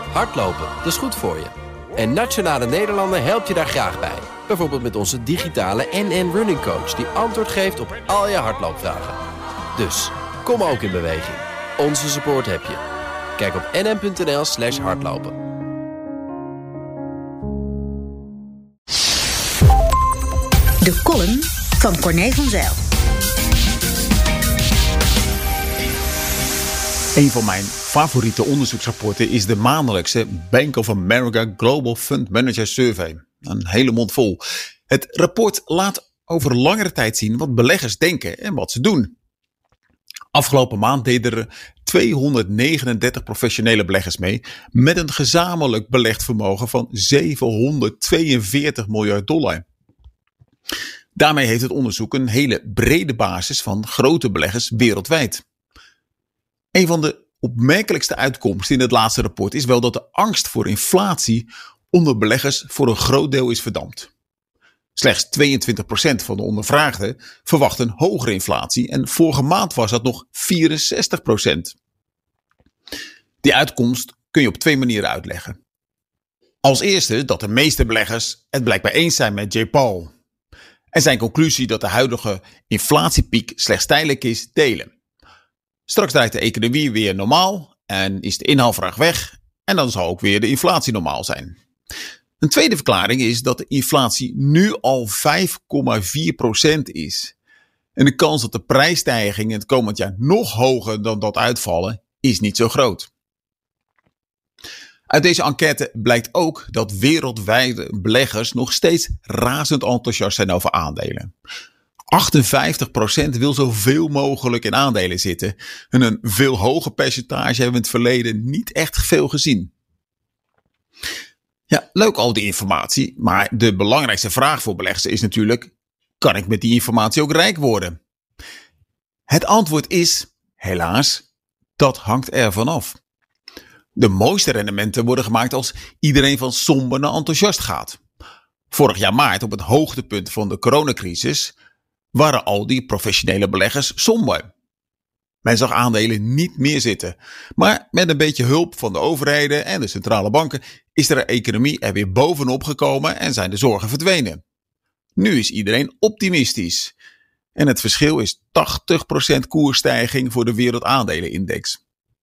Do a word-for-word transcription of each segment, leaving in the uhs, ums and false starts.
Hardlopen, dat is goed voor je. En Nationale Nederlanden helpt je daar graag bij. Bijvoorbeeld met onze digitale N N Running Coach... die antwoord geeft op al je hardloopvragen. Dus, kom ook in beweging. Onze support heb je. Kijk op nn.nl slash hardlopen. De column van Corné van Zijl. Een van mijn favoriete onderzoeksrapporten is de maandelijkse Bank of America Global Fund Manager Survey. Een hele mond vol. Het rapport laat over langere tijd zien wat beleggers denken en wat ze doen. Afgelopen maand deden er tweehonderdnegenendertig professionele beleggers mee met een gezamenlijk belegd vermogen van zevenhonderdtweeënveertig miljard dollar. Daarmee heeft het onderzoek een hele brede basis van grote beleggers wereldwijd. Een van de opmerkelijkste uitkomsten in het laatste rapport is wel dat de angst voor inflatie onder beleggers voor een groot deel is verdampt. Slechts tweeëntwintig procent van de ondervraagden verwacht een hogere inflatie en vorige maand was dat nog vierenzestig procent. Die uitkomst kun je op twee manieren uitleggen. Als eerste dat de meeste beleggers het blijkbaar eens zijn met Jay Powell en zijn conclusie dat de huidige inflatiepiek slechts tijdelijk is delen. Straks draait de economie weer normaal en is de inhaalvraag weg en dan zal ook weer de inflatie normaal zijn. Een tweede verklaring is dat de inflatie nu al vijf komma vier procent is. En de kans dat de prijsstijgingen het komend jaar nog hoger dan dat uitvallen is niet zo groot. Uit deze enquête blijkt ook dat wereldwijde beleggers nog steeds razend enthousiast zijn over aandelen. achtenvijftig procent wil zoveel mogelijk in aandelen zitten. En een veel hoger percentage hebben we in het verleden niet echt veel gezien. Ja, leuk al die informatie, maar de belangrijkste vraag voor beleggers is natuurlijk: kan ik met die informatie ook rijk worden? Het antwoord is, helaas, dat hangt ervan af. De mooiste rendementen worden gemaakt als iedereen van somber naar enthousiast gaat. Vorig jaar maart, op het hoogtepunt van de coronacrisis, waren al die professionele beleggers somber. Men zag aandelen niet meer zitten. Maar met een beetje hulp van de overheden en de centrale banken is de economie er weer bovenop gekomen en zijn de zorgen verdwenen. Nu is iedereen optimistisch. En het verschil is tachtig procent koersstijging voor de wereldaandelenindex.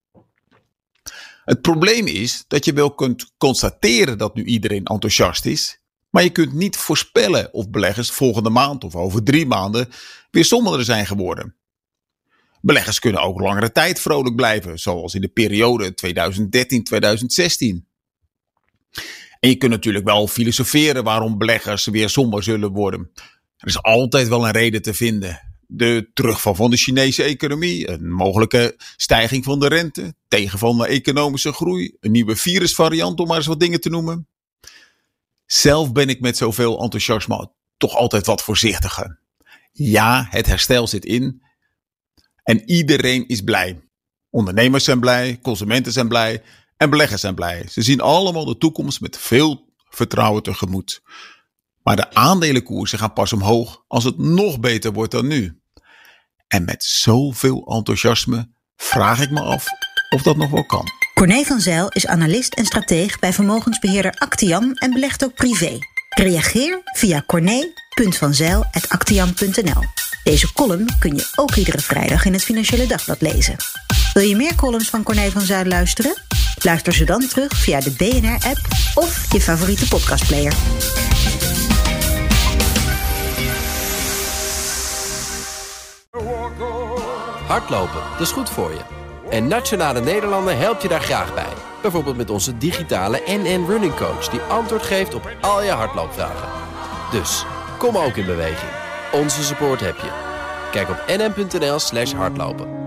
Het probleem is dat je wel kunt constateren dat nu iedereen enthousiast is, maar je kunt niet voorspellen of beleggers volgende maand of over drie maanden weer somberder zijn geworden. Beleggers kunnen ook langere tijd vrolijk blijven, zoals in de periode tweeduizend dertien tot tweeduizend zestien. En je kunt natuurlijk wel filosoferen waarom beleggers weer somber zullen worden. Er is altijd wel een reden te vinden. De terugval van de Chinese economie, een mogelijke stijging van de rente, tegenval naar economische groei, een nieuwe virusvariant om maar eens wat dingen te noemen. Zelf ben ik met zoveel enthousiasme toch altijd wat voorzichtiger. Ja, het herstel zit in en iedereen is blij. Ondernemers zijn blij, consumenten zijn blij en beleggers zijn blij. Ze zien allemaal de toekomst met veel vertrouwen tegemoet. Maar de aandelenkoersen gaan pas omhoog als het nog beter wordt dan nu. En met zoveel enthousiasme vraag ik me af of dat nog wel kan. Corné van Zijl is analist en strateeg bij vermogensbeheerder Actiam en belegt ook privé. Reageer via corné punt van zijl apenstaartje actiam punt n l. Deze column kun je ook iedere vrijdag in het Financiële Dagblad lezen. Wil je meer columns van Corné van Zijl luisteren? Luister ze dan terug via de B N R-app of je favoriete podcastplayer. Hardlopen, dat is goed voor je. En Nationale Nederlanden helpt je daar graag bij. Bijvoorbeeld met onze digitale N N Running Coach... die antwoord geeft op al je hardloopvragen. Dus, kom ook in beweging. Onze support heb je. Kijk op nn.nl slash hardlopen.